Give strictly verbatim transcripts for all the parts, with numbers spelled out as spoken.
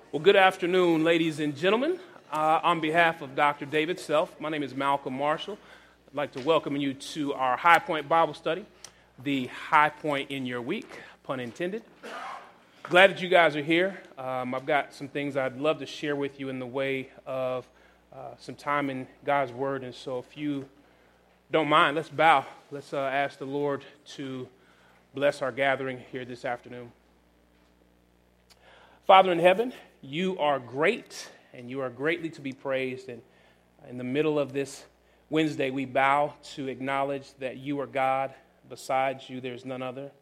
Well, good afternoon, ladies and gentlemen. Uh, on behalf of Doctor David Self, my name is Malcolm Marshall. I'd like to welcome you to our High Point Bible Study, the high point in your week, pun intended. Glad that you guys are here. Um, I've got some things I'd love to share with you in the way of uh, some time in God's Word, and so if you don't mind, let's bow. Let's uh, ask the Lord to bless our gathering here this afternoon. Father in heaven, you are great, and you are greatly to be praised. And in the middle of this Wednesday, we bow to acknowledge that you are God. Besides you, there's none other.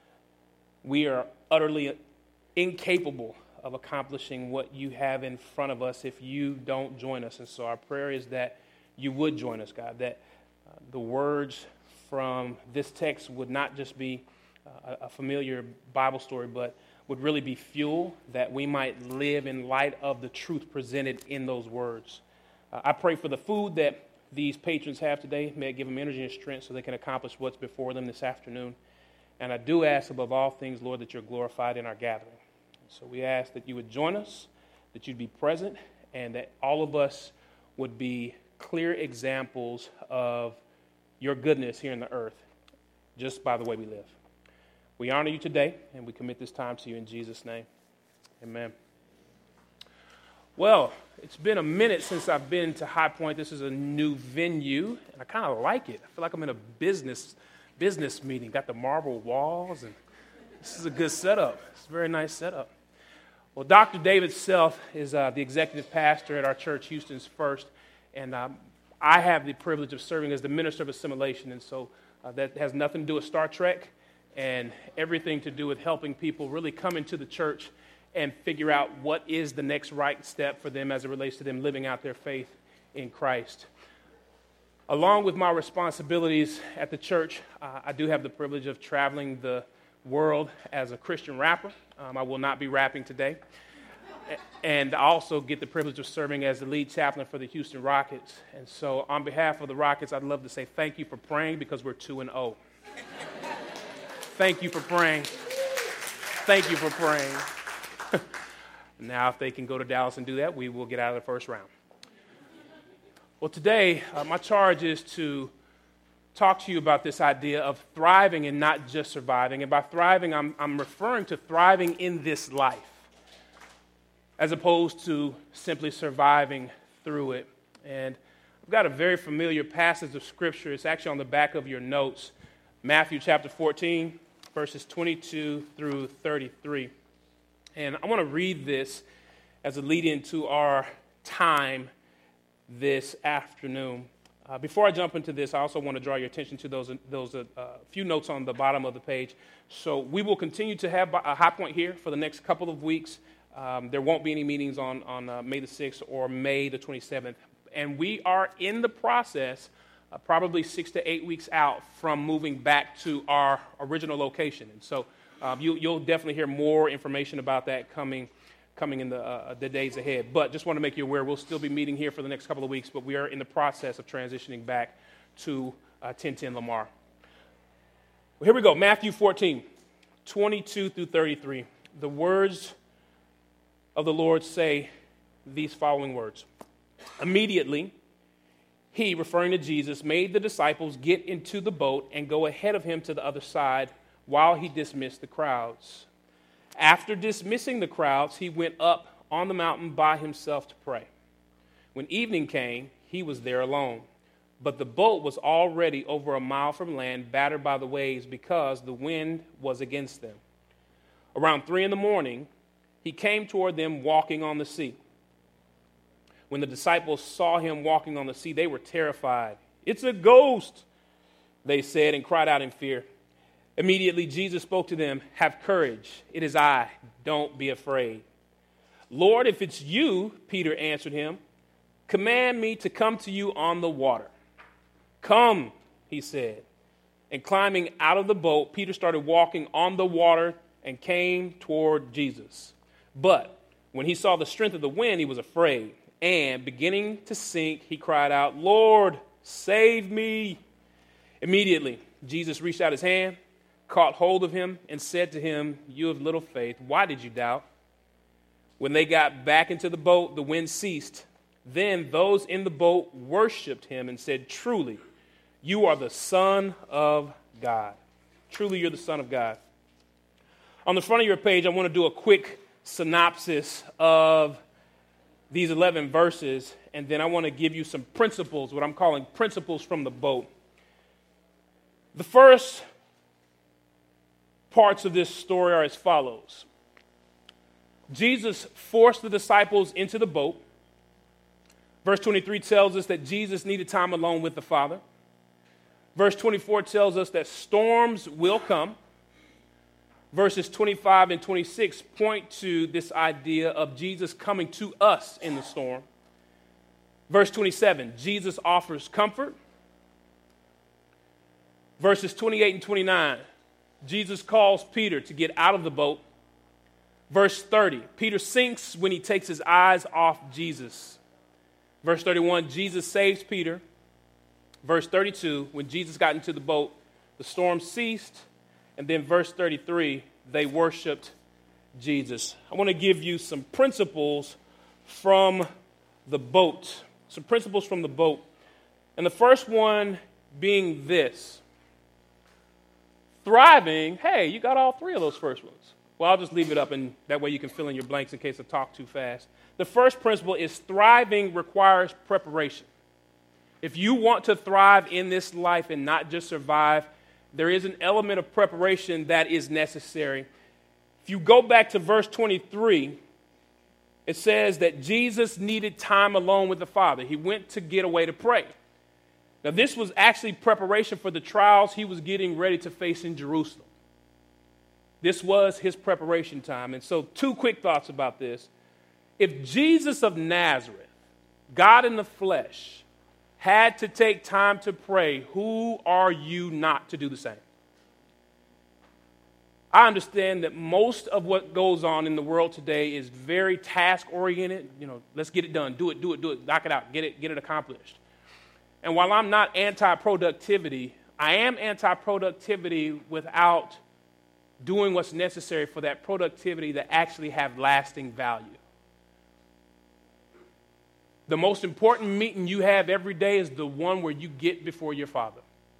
We are utterly incapable of accomplishing what you have in front of us if you don't join us. And so our prayer is that you would join us, God, that uh, the words from this text would not just be uh, a familiar Bible story, but would really be fuel that we might live in light of the truth presented in those words. Uh, I pray for the food that these patrons have today. May it give them energy and strength so they can accomplish what's before them this afternoon. And I do ask above all things, Lord, that you're glorified in our gathering. So we ask that you would join us, that you'd be present, and that all of us would be clear examples of your goodness here in the earth, just by the way we live. We honor you today, and we commit this time to you in Jesus' name. Amen. Well, it's been a minute since I've been to High Point. This is a new venue, and I kind of like it. I feel like I'm in a business business meeting. Got the marble walls, and this is a good setup. It's a very nice setup. Well, Doctor David Self is uh, the executive pastor at our church, Houston's First, and um, I have the privilege of serving as the minister of assimilation, and so uh, that has nothing to do with Star Trek and everything to do with helping people really come into the church and figure out what is the next right step for them as it relates to them living out their faith in Christ. Along with my responsibilities at the church, uh, I do have the privilege of traveling the world as a Christian rapper. Um, I will not be rapping today. And I also get the privilege of serving as the lead chaplain for the Houston Rockets. And so on behalf of the Rockets, I'd love to say thank you for praying because we're two and oh. Thank you for praying. Thank you for praying. Now, if they can go to Dallas and do that, we will get out of the first round. Well, today, uh, my charge is to talk to you about this idea of thriving and not just surviving. And by thriving, I'm, I'm referring to thriving in this life, as opposed to simply surviving through it. And I've got a very familiar passage of Scripture. It's actually on the back of your notes. Matthew chapter fourteen, verses twenty-two through thirty-three. And I want to read this as a lead into our time this afternoon. Uh, before I jump into this, I also want to draw your attention to those, those uh, few notes on the bottom of the page. So we will continue to have a High Point here for the next couple of weeks. Um, there won't be any meetings on, on uh, May the sixth or May the twenty-seventh. And we are in the process Uh, probably six to eight weeks out from moving back to our original location. And so um, you, you'll definitely hear more information about that coming coming in the, uh, the days ahead. But just want to make you aware, we'll still be meeting here for the next couple of weeks, but we are in the process of transitioning back to uh, ten ten Lamar. Well, here we go, Matthew fourteen, twenty-two through thirty-three. The words of the Lord say these following words. Immediately, he, referring to Jesus, made the disciples get into the boat and go ahead of him to the other side while he dismissed the crowds. After dismissing the crowds, he went up on the mountain by himself to pray. When evening came, he was there alone. But the boat was already over a mile from land, battered by the waves because the wind was against them. Around three in the morning, he came toward them walking on the sea. When the disciples saw him walking on the sea, they were terrified. "It's a ghost," they said, and cried out in fear. Immediately Jesus spoke to them, "Have courage, it is I, don't be afraid." "Lord, if it's you," Peter answered him, "command me to come to you on the water." "Come," he said. And climbing out of the boat, Peter started walking on the water and came toward Jesus. But when he saw the strength of the wind, he was afraid. And beginning to sink, he cried out, "Lord, save me." Immediately, Jesus reached out his hand, caught hold of him, and said to him, "You of little faith, why did you doubt?" When they got back into the boat, the wind ceased. Then those in the boat worshiped him and said, "Truly, you are the Son of God." Truly, you're the Son of God. On the front of your page, I want to do a quick synopsis of these eleven verses, and then I want to give you some principles, what I'm calling principles from the boat. The first parts of this story are as follows. Jesus forced the disciples into the boat. Verse twenty-three tells us that Jesus needed time alone with the Father. Verse twenty-four tells us that storms will come. Verses twenty-five and twenty-six point to this idea of Jesus coming to us in the storm. Verse twenty-seven, Jesus offers comfort. Verses twenty-eight and twenty-nine, Jesus calls Peter to get out of the boat. Verse thirty, Peter sinks when he takes his eyes off Jesus. Verse thirty-one, Jesus saves Peter. Verse thirty-two, when Jesus got into the boat, the storm ceased. And then verse thirty-three, they worshiped Jesus. I want to give you some principles from the boat. Some principles from the boat. And the first one being this. Thriving, hey, you got all three of those first ones. Well, I'll just leave it up, and that way you can fill in your blanks in case I talk too fast. The first principle is thriving requires preparation. If you want to thrive in this life and not just survive, there is an element of preparation that is necessary. If you go back to verse twenty-three, it says that Jesus needed time alone with the Father. He went to get away to pray. Now, this was actually preparation for the trials he was getting ready to face in Jerusalem. This was his preparation time. And so, two quick thoughts about this. If Jesus of Nazareth, God in the flesh, had to take time to pray, who are you not to do the same? I understand that most of what goes on in the world today is very task-oriented. You know, let's get it done. Do it, do it, do it. Knock it out. Get it, get it accomplished. And while I'm not anti-productivity, I am anti-productivity without doing what's necessary for that productivity to actually have lasting value. The most important meeting you have every day is the one where you get before your Father.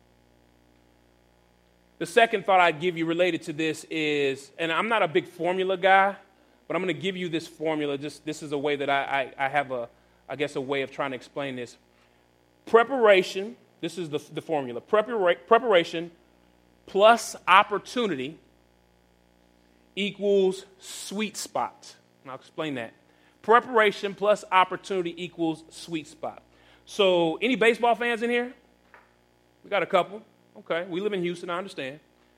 The second thought I'd give you related to this is, and I'm not a big formula guy, but I'm going to give you this formula. Just this is a way that I, I, I have a, I guess, a way of trying to explain this. Preparation, this is the, the formula. Prepara- preparation plus opportunity equals sweet spot. And I'll explain that. Preparation plus opportunity equals sweet spot. So, any baseball fans in here? We got a couple. Okay, we live in Houston, I understand.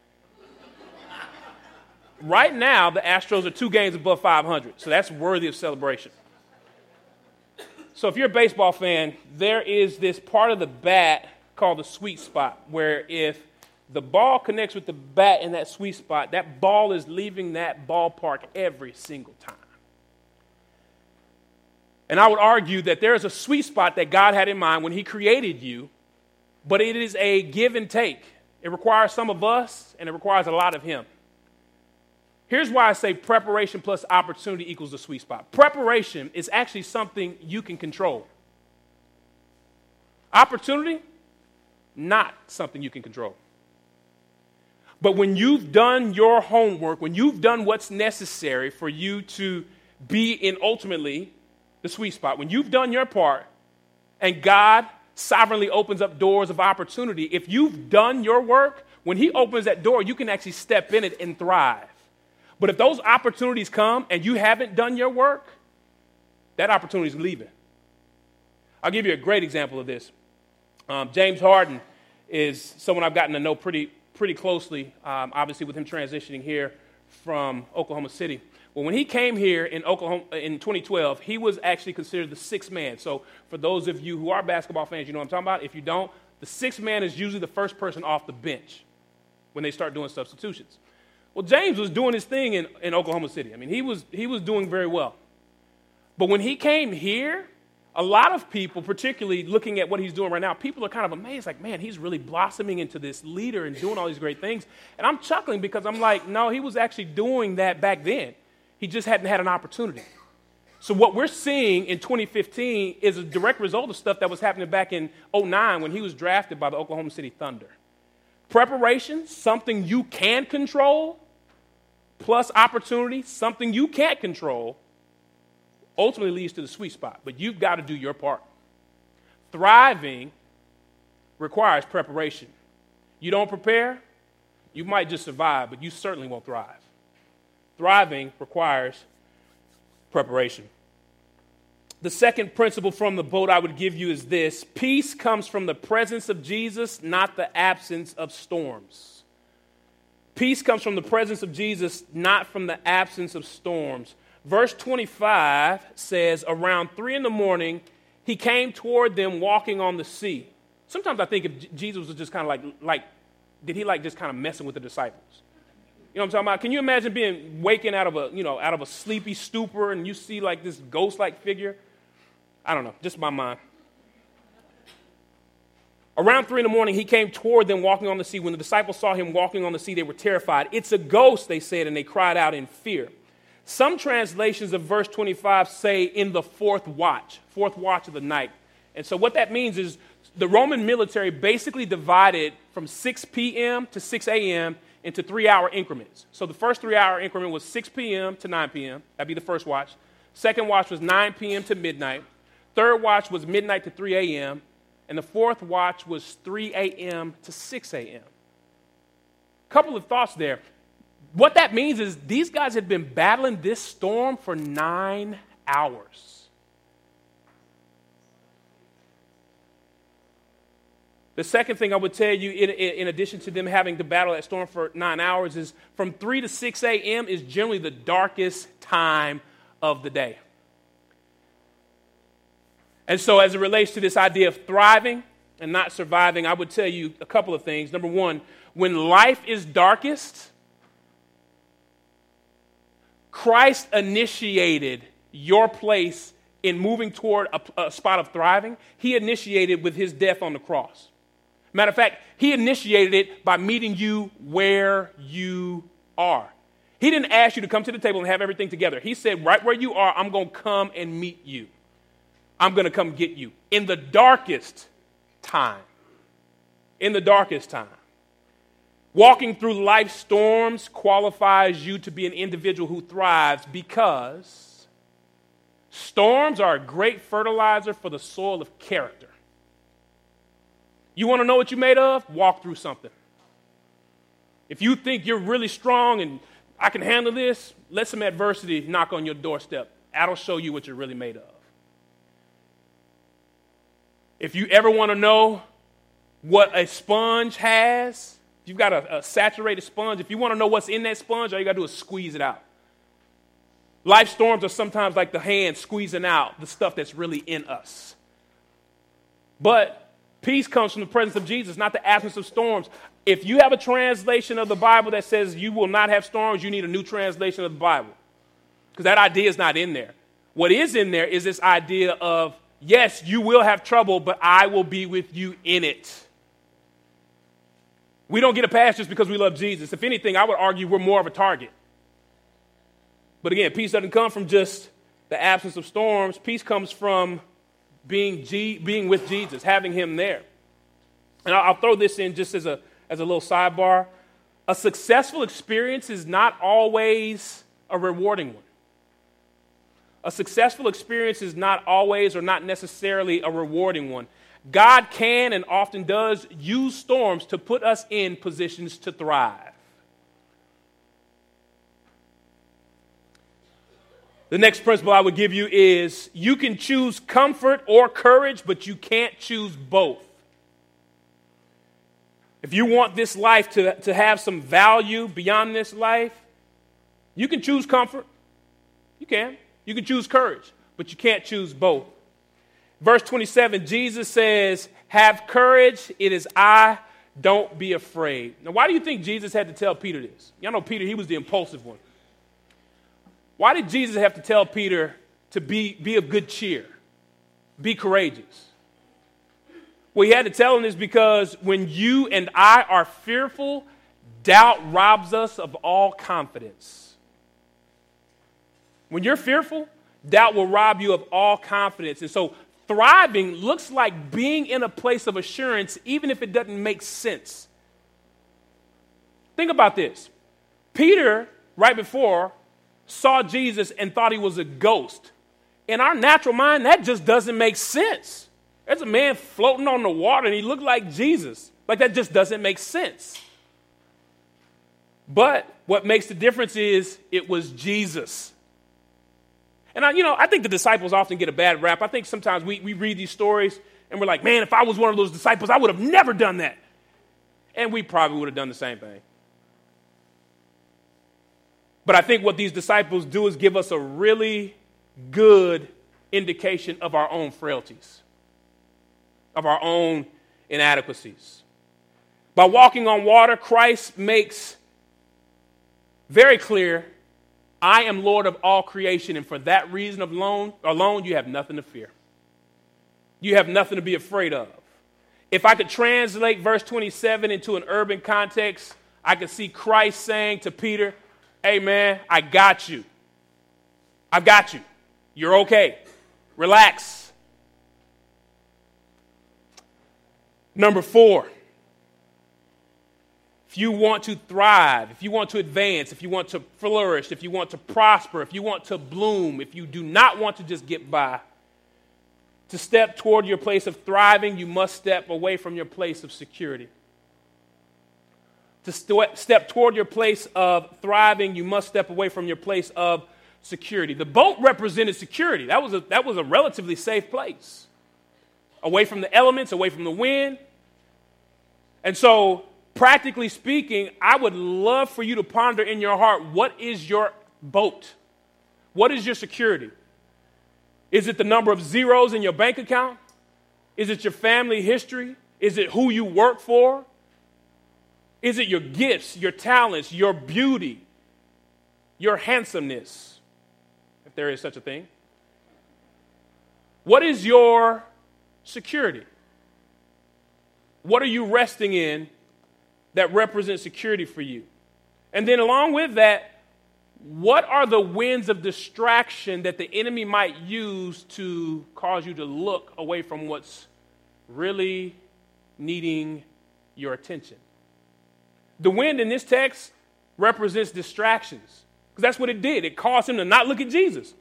Right now, the Astros are two games above five hundred, so that's worthy of celebration. So if you're a baseball fan, there is this part of the bat called the sweet spot, where if the ball connects with the bat in that sweet spot, that ball is leaving that ballpark every single time. And I would argue that there is a sweet spot that God had in mind when he created you, but it is a give and take. It requires some of us, and it requires a lot of him. Here's why I say preparation plus opportunity equals the sweet spot. Preparation is actually something you can control. Opportunity, not something you can control. But when you've done your homework, when you've done what's necessary for you to be in ultimately the sweet spot, when you've done your part and God sovereignly opens up doors of opportunity, if you've done your work, when he opens that door, you can actually step in it and thrive. But if those opportunities come and you haven't done your work, that opportunity is leaving. I'll give you a great example of this. Um, James Harden is someone I've gotten to know pretty pretty closely, um, obviously with him transitioning here from Oklahoma City. Well, when he came here in Oklahoma in twenty twelve, he was actually considered the sixth man. So for those of you who are basketball fans, you know what I'm talking about. If you don't, the sixth man is usually the first person off the bench when they start doing substitutions. Well, James was doing his thing in, in Oklahoma City. I mean, he was he was doing very well. But when he came here, a lot of people, particularly looking at what he's doing right now, people are kind of amazed, like, man, he's really blossoming into this leader and doing all these great things. And I'm chuckling because I'm like, no, he was actually doing that back then. He just hadn't had an opportunity. So what we're seeing in twenty fifteen is a direct result of stuff that was happening back in oh nine when he was drafted by the Oklahoma City Thunder. Preparation, something you can control, plus opportunity, something you can't control, ultimately leads to the sweet spot. But you've got to do your part. Thriving requires preparation. You don't prepare, you might just survive, but you certainly won't thrive. Thriving requires preparation. The second principle from the boat I would give you is this: peace comes from the presence of Jesus, not the absence of storms. Peace comes from the presence of Jesus, not from the absence of storms. Verse twenty-five says, around three in the morning, he came toward them walking on the sea. Sometimes I think if Jesus was just kind of like, like, did he like just kind of messing with the disciples? You know what I'm talking about? Can you imagine being waking out of a, you know, out of a sleepy stupor and you see like this ghost-like figure? I don't know, just my mind. Around three in the morning, he came toward them walking on the sea. When the disciples saw him walking on the sea, they were terrified. It's a ghost, they said, and they cried out in fear. Some translations of verse twenty-five say in the fourth watch, fourth watch of the night. And so what that means is the Roman military basically divided from six p.m. to six a.m. into three-hour increments. So the first three-hour increment was six p.m. to nine p.m. That'd be the first watch. Second watch was nine p.m. to midnight. Third watch was midnight to three a.m., and the fourth watch was three a.m. to six a.m. Couple of thoughts there. What that means is these guys had been battling this storm for nine hours. The second thing I would tell you, in, in addition to them having to battle that storm for nine hours, is from three to six a.m. is generally the darkest time of the day. And so as it relates to this idea of thriving and not surviving, I would tell you a couple of things. Number one, when life is darkest, Christ initiated your place in moving toward a, a spot of thriving. He initiated with his death on the cross. Matter of fact, he initiated it by meeting you where you are. He didn't ask you to come to the table and have everything together. He said, right where you are, I'm going to come and meet you. I'm going to come get you in the darkest time. In the darkest time. Walking through life's storms qualifies you to be an individual who thrives because storms are a great fertilizer for the soil of character. You want to know what you're made of? Walk through something. If you think you're really strong and I can handle this, let some adversity knock on your doorstep. That'll show you what you're really made of. If you ever want to know what a sponge has, if you've got a, a saturated sponge, if you want to know what's in that sponge, all you got to do is squeeze it out. Life storms are sometimes like the hand squeezing out the stuff that's really in us. But peace comes from the presence of Jesus, not the absence of storms. If you have a translation of the Bible that says you will not have storms, you need a new translation of the Bible. Because that idea is not in there. What is in there is this idea of, yes, you will have trouble, but I will be with you in it. We don't get a pass just because we love Jesus. If anything, I would argue we're more of a target. But again, peace doesn't come from just the absence of storms. Peace comes from being G, being with Jesus, having him there. And I'll, I'll throw this in just as a, as a little sidebar. A successful experience is not always a rewarding one. A successful experience is not always or not necessarily a rewarding one. God can and often does use storms to put us in positions to thrive. The next principle I would give you is you can choose comfort or courage, but you can't choose both. If you want this life to, to have some value beyond this life, you can choose comfort. You can. You can choose courage, but you can't choose both. Verse twenty-seven, Jesus says, have courage, it is I, don't be afraid. Now, why do you think Jesus had to tell Peter this? Y'all know Peter, he was the impulsive one. Why did Jesus have to tell Peter to be, be of good cheer, be courageous? Well, he had to tell him this because when you and I are fearful, doubt robs us of all confidence. When you're fearful, Doubt will rob you of all confidence. And so thriving looks like being in a place of assurance, even if it doesn't make sense. Think about this. Peter, right before, saw Jesus and thought he was a ghost. In our natural mind, that just doesn't make sense. There's a man floating on the water and he looked like Jesus. Like, that just doesn't make sense. But what makes the difference is it was Jesus. And, I, you know, I think the disciples often get a bad rap. I think sometimes we, we read these stories and we're like, man, if I was one of those disciples, I would have never done that. And we probably would have done the same thing. But I think what these disciples do is give us a really good indication of our own frailties, of our own inadequacies. By walking on water, Christ makes very clear, I am Lord of all creation, and for that reason alone, alone, you have nothing to fear. You have nothing to be afraid of. If I could translate verse twenty-seven into an urban context, I could see Christ saying to Peter, hey man, I got you. I've got you. You're okay. Relax. Number four, if you want to thrive, if you want to advance, if you want to flourish, if you want to prosper, if you want to bloom, if you do not want to just get by, to step toward your place of thriving, you must step away from your place of security. To st- step toward your place of thriving, you must step away from your place of security. The boat represented security. That was a, that was a relatively safe place. Away from the elements, away from the wind. And so, practically speaking, I would love for you to ponder in your heart, what is your boat? What is your security? Is it the number of zeros in your bank account? Is it your family history? Is it who you work for? Is it your gifts, your talents, your beauty, your handsomeness, if there is such a thing? What is your security? What are you resting in that represents security for you? And then along with that, what are the winds of distraction that the enemy might use to cause you to look away from what's really needing your attention? The wind in this text represents distractions, because that's what it did. It caused him to not look at Jesus.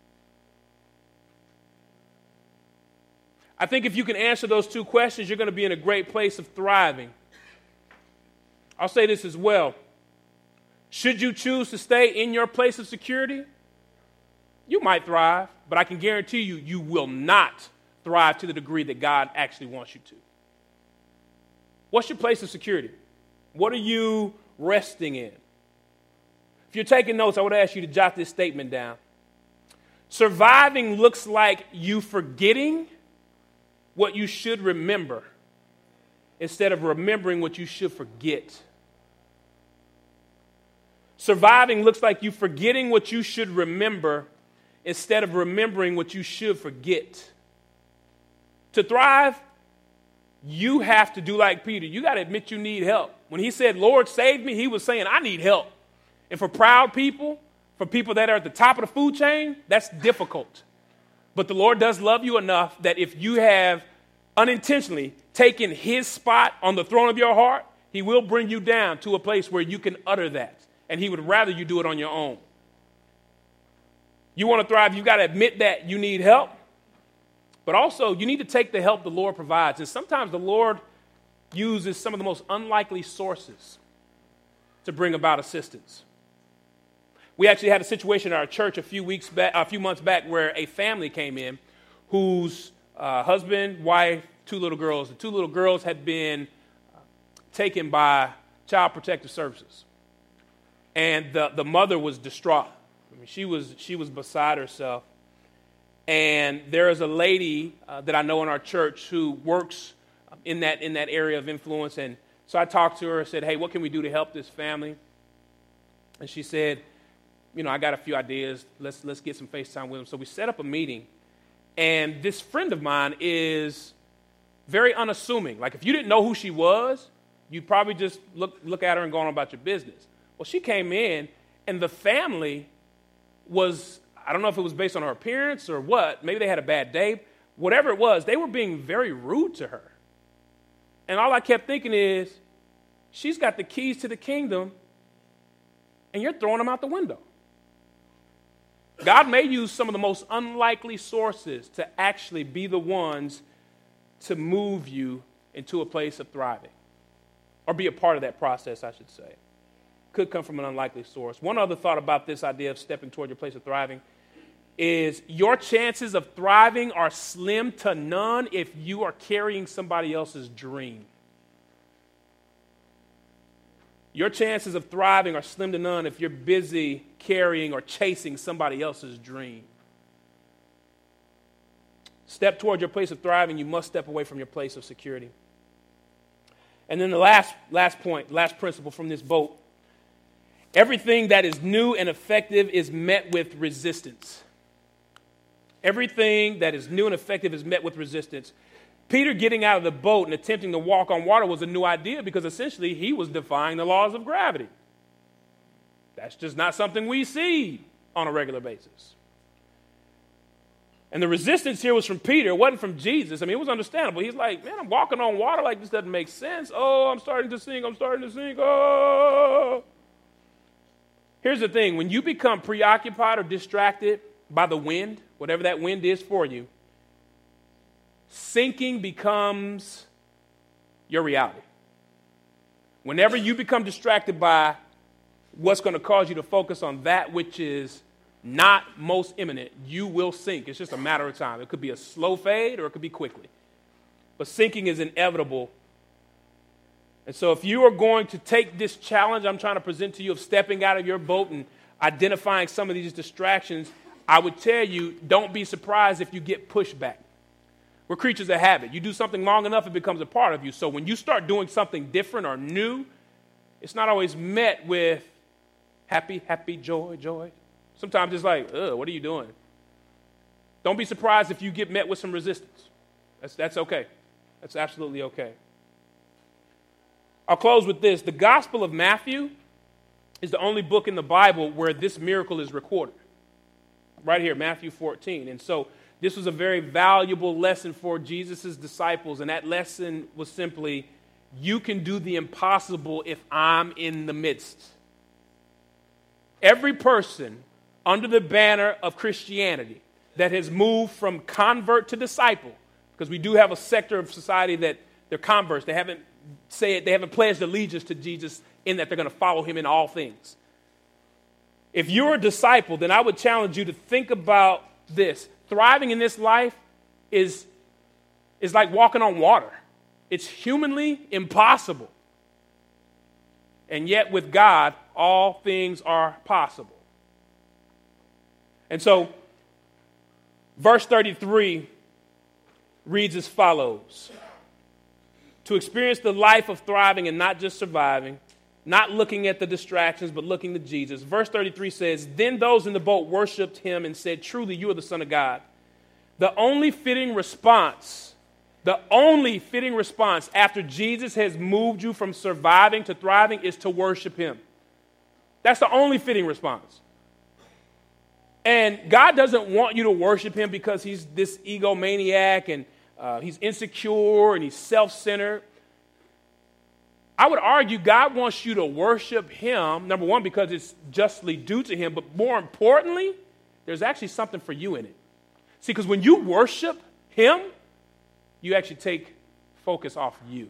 I think if you can answer those two questions, you're going to be in a great place of thriving. I'll say this as well. Should you choose to stay in your place of security, you might thrive, but I can guarantee you, you will not thrive to the degree that God actually wants you to. What's your place of security? What are you resting in? If you're taking notes, I would ask you to jot this statement down. Surviving looks like you forgetting what you should remember instead of remembering what you should forget. Surviving looks like you forgetting what you should remember instead of remembering what you should forget. To thrive, you have to do like Peter. You got to admit you need help. When he said, Lord, save me, he was saying, I need help. And for proud people, for people that are at the top of the food chain, that's difficult. But the Lord does love you enough that if you have unintentionally taken his spot on the throne of your heart, he will bring you down to a place where you can utter that. And he would rather you do it on your own. You want to thrive, you've got to admit that you need help. But also, you need to take the help the Lord provides. And sometimes the Lord uses some of the most unlikely sources to bring about assistance. We actually had a situation in our church a few weeks back, a few months back, where a family came in whose uh, husband, wife, two little girls. The two little girls had been taken by Child Protective Services. And the, the mother was distraught. I mean, she was she was beside herself. And there is a lady uh, that I know in our church who works in that in that area of influence. And so I talked to her and said, hey, what can we do to help this family? And she said, you know, I got a few ideas. Let's let's get some FaceTime with them. So we set up a meeting. And this friend of mine is very unassuming. Like, if you didn't know who she was, you'd probably just look look at her and go on about your business. Well, she came in, and the family was I don't know if it was based on her appearance or what. Maybe they had a bad day. Whatever it was, they were being very rude to her. And all I kept thinking is, she's got the keys to the kingdom, and you're throwing them out the window. God may use some of the most unlikely sources to actually be the ones to move you into a place of thriving, or be a part of that process, I should say. Could come from an unlikely source. One other thought about this idea of stepping toward your place of thriving is your chances of thriving are slim to none if you are carrying somebody else's dream. Your chances of thriving are slim to none if you're busy carrying or chasing somebody else's dream. Step toward your place of thriving, you must step away from your place of security. And then the last, last point, last principle from this boat. Everything that is new and effective is met with resistance. Everything that is new and effective is met with resistance. Peter getting out of the boat and attempting to walk on water was a new idea because essentially he was defying the laws of gravity. That's just not something we see on a regular basis. And the resistance here was from Peter. It wasn't from Jesus. I mean, it was understandable. He's like, man, I'm walking on water like this doesn't make sense. Oh, I'm starting to sink. I'm starting to sink. Oh. Here's the thing. When you become preoccupied or distracted by the wind, whatever that wind is for you, sinking becomes your reality. Whenever you become distracted by what's going to cause you to focus on that which is not most imminent, you will sink. It's just a matter of time. It could be a slow fade or it could be quickly. But sinking is inevitable. And so if you are going to take this challenge I'm trying to present to you of stepping out of your boat and identifying some of these distractions, I would tell you, don't be surprised if you get pushback. We're creatures of habit. You do something long enough, it becomes a part of you. So when you start doing something different or new, it's not always met with happy, happy, joy, joy. Sometimes it's like, ugh, what are you doing? Don't be surprised if you get met with some resistance. That's, that's okay. That's absolutely okay. I'll close with this. The Gospel of Matthew is the only book in the Bible where this miracle is recorded. Right here, Matthew fourteen. And so this was a very valuable lesson for Jesus' disciples, and that lesson was simply, you can do the impossible if I'm in the midst. Every person under the banner of Christianity that has moved from convert to disciple, because we do have a sector of society that they're converts, they haven't said, they haven't pledged allegiance to Jesus in that they're going to follow him in all things. If you're a disciple, then I would challenge you to think about this. Thriving in this life is, is like walking on water. It's humanly impossible. And yet with God, all things are possible. And so, verse thirty-three reads as follows. To experience the life of thriving and not just surviving, not looking at the distractions, but looking to Jesus. Verse thirty-three says, then those in the boat worshiped him and said, truly, you are the Son of God. The only fitting response, the only fitting response after Jesus has moved you from surviving to thriving is to worship him. That's the only fitting response. And God doesn't want you to worship him because he's this egomaniac and uh, he's insecure and he's self-centered. I would argue God wants you to worship him, number one, because it's justly due to him, but more importantly, there's actually something for you in it. See, because when you worship him, you actually take focus off you.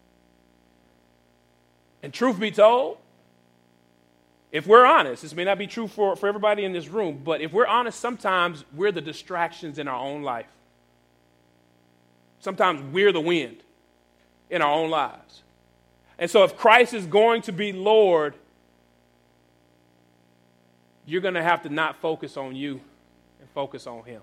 And truth be told, if we're honest, this may not be true for, for everybody in this room, but if we're honest, sometimes we're the distractions in our own life. Sometimes we're the wind in our own lives. And so if Christ is going to be Lord, you're going to have to not focus on you and focus on him.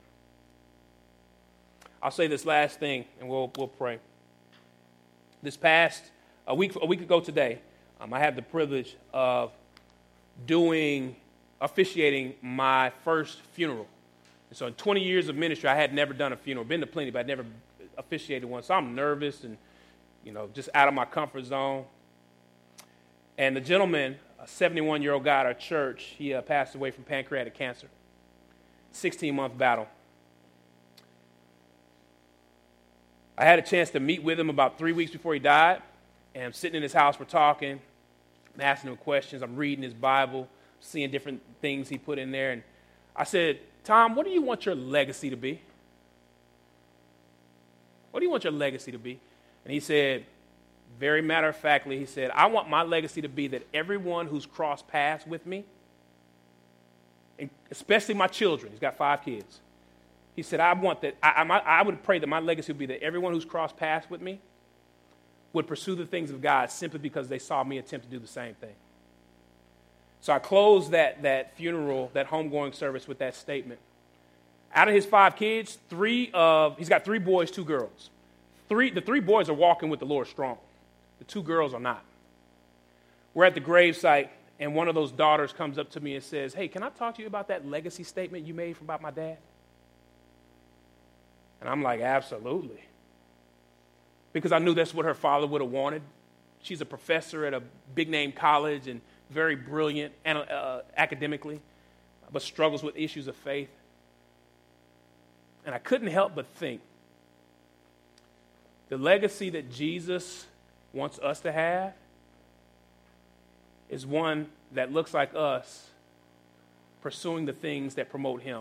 I'll say this last thing, and we'll we'll pray. This past, a week, a week ago today, um, I had the privilege of doing, officiating my first funeral. And so in twenty years of ministry, I had never done a funeral. Been to plenty, but I'd never officiated one. So I'm nervous and, you know, just out of my comfort zone. And the gentleman, a seventy-one-year-old guy at our church, he uh, passed away from pancreatic cancer. sixteen-month battle. I had a chance to meet with him about three weeks before he died, and I'm sitting in his house, we're talking, I'm asking him questions, I'm reading his Bible, seeing different things he put in there, and I said, Tom, what do you want your legacy to be? What do you want your legacy to be? And he said, very matter-of-factly, he said, I want my legacy to be that everyone who's crossed paths with me, and especially my children, he's got five kids, he said, I want that, I, I, I would pray that my legacy would be that everyone who's crossed paths with me would pursue the things of God simply because they saw me attempt to do the same thing. So I closed that, that funeral, that homegoing service with that statement. Out of his five kids, three of, he's got three boys, two girls. Three, the three boys are walking with the Lord strong. The two girls are not. We're at the gravesite, and one of those daughters comes up to me and says, hey, can I talk to you about that legacy statement you made about my dad? And I'm like, absolutely. Because I knew that's what her father would have wanted. She's a professor at a big-name college and very brilliant uh, academically, but struggles with issues of faith. And I couldn't help but think, the legacy that Jesus wants us to have is one that looks like us pursuing the things that promote him.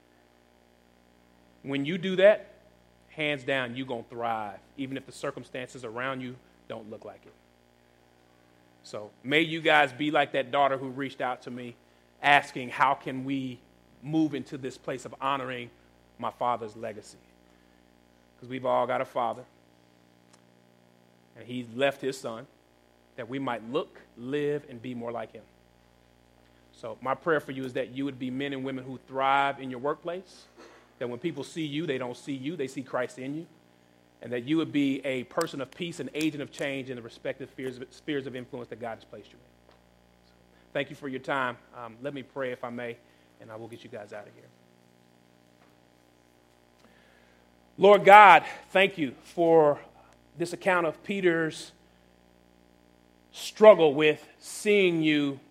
When you do that, hands down, you're going to thrive, even if the circumstances around you don't look like it. So may you guys be like that daughter who reached out to me asking, how can we move into this place of honoring my father's legacy? Because we've all got a father, and he left his son that we might look, live, and be more like him. So my prayer for you is that you would be men and women who thrive in your workplace, that when people see you, they don't see you, they see Christ in you, and that you would be a person of peace, an agent of change in the respective spheres of, spheres of influence that God has placed you in. So, thank you for your time. Um, let me pray, if I may, and I will get you guys out of here. Lord God, thank you for this account of Peter's struggle with seeing you